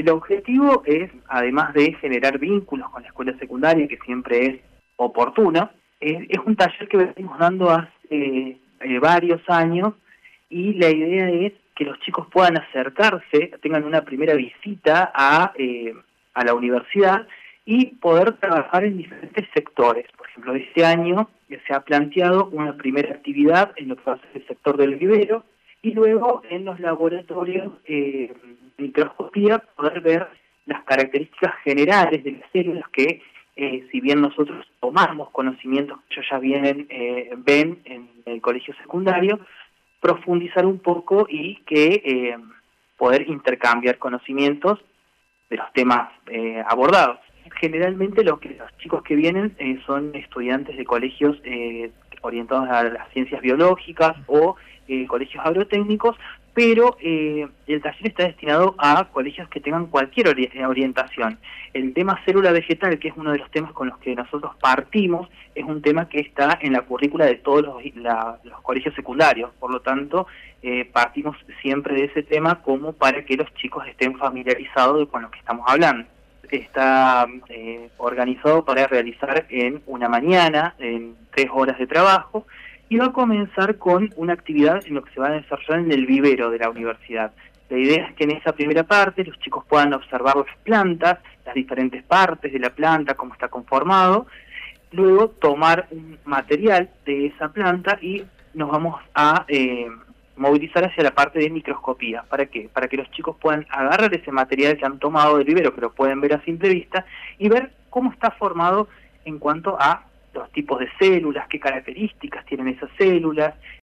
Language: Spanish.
El objetivo es, además de generar vínculos con la escuela secundaria, que siempre es oportuno, es un taller que venimos dando hace varios años, y la idea es que los chicos puedan acercarse, tengan una primera visita a la universidad y poder trabajar en diferentes sectores. Por ejemplo, este año se ha planteado una primera actividad en lo que va a ser el sector del vivero, y luego en los laboratorios de microscopía poder ver las características generales de las células que, si bien nosotros tomamos conocimientos que ellos ya ven en el colegio secundario, profundizar un poco y que poder intercambiar conocimientos de los temas abordados. Generalmente los chicos que vienen son estudiantes de colegios orientados a las ciencias biológicas o colegios agrotécnicos, pero el taller está destinado a colegios que tengan cualquier orientación. El tema célula vegetal, que es uno de los temas con los que nosotros partimos, es un tema que está en la currícula de todos los colegios secundarios. Por lo tanto, partimos siempre de ese tema como para que los chicos estén familiarizados con lo que estamos hablando. Está organizado para realizar en una mañana, en 3 horas de trabajo, y va a comenzar con una actividad en lo que se va a desarrollar en el vivero de la universidad. La idea es que en esa primera parte los chicos puedan observar las plantas, las diferentes partes de la planta, cómo está conformado, luego tomar un material de esa planta y nos vamos a movilizar hacia la parte de microscopía. ¿Para qué? Para que los chicos puedan agarrar ese material que han tomado del vivero, que lo pueden ver a simple vista, y ver cómo está formado en cuanto a los tipos de células, qué características tienen esas células,